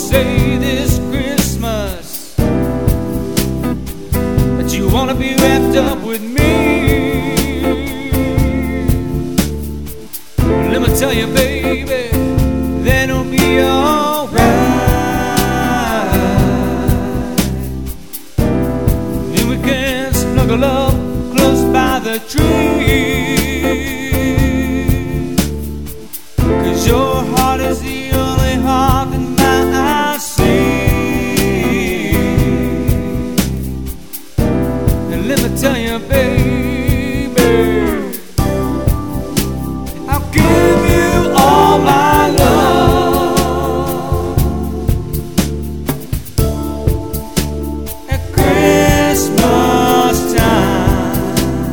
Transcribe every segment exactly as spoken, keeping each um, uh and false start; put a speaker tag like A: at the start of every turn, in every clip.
A: say this Christmas that you wanna be wrapped up with me. Let me tell you, baby, then it'll be alright. Then we can snuggle up close by the tree, 'cause your heart is the only heart that my eyes see. And let me tell you, baby, I'll give you all my love at Christmas time.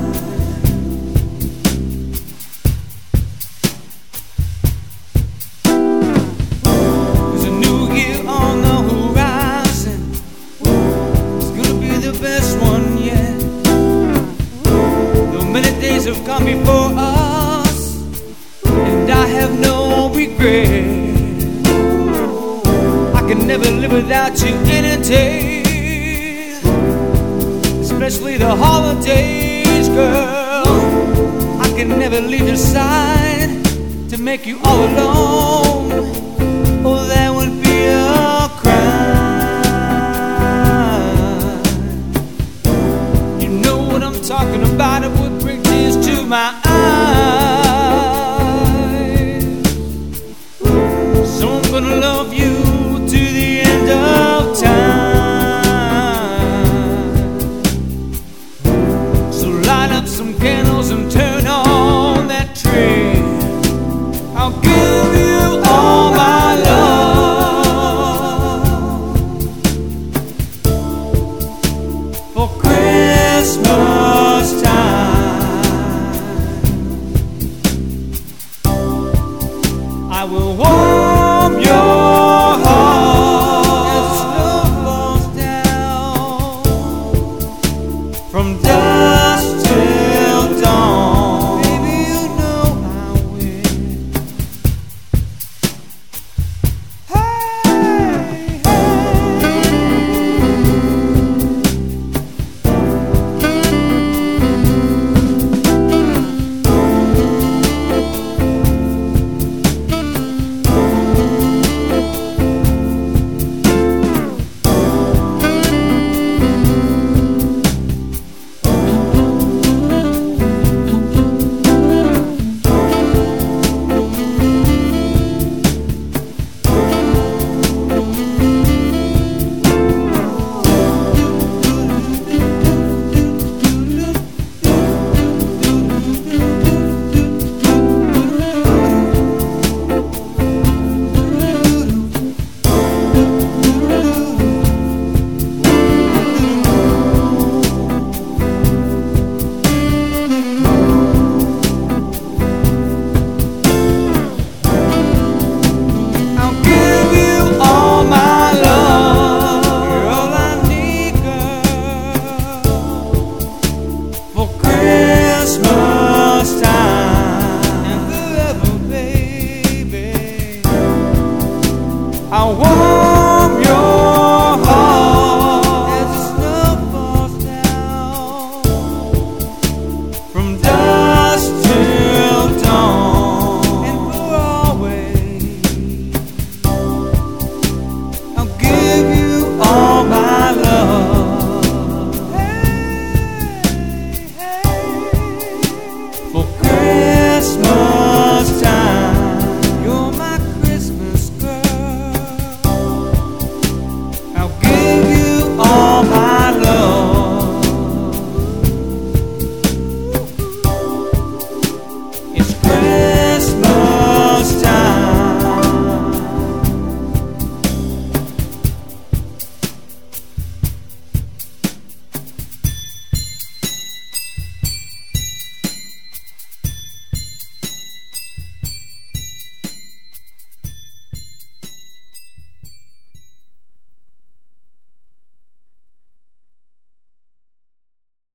A: There's a new year on the horizon. It's gonna be the best one yet. Though many days have come before us, and I have no regret. I can never live without you any day, especially the holidays, girl. I can never leave your side to make you all alone. Oh, that would be a crime. You know what I'm talking about. It would bring tears to my eyes. So I'm gonna love you to the end of time. So light up some candles and turn on that tree. I'll give you all my love for Christmas time. I will walk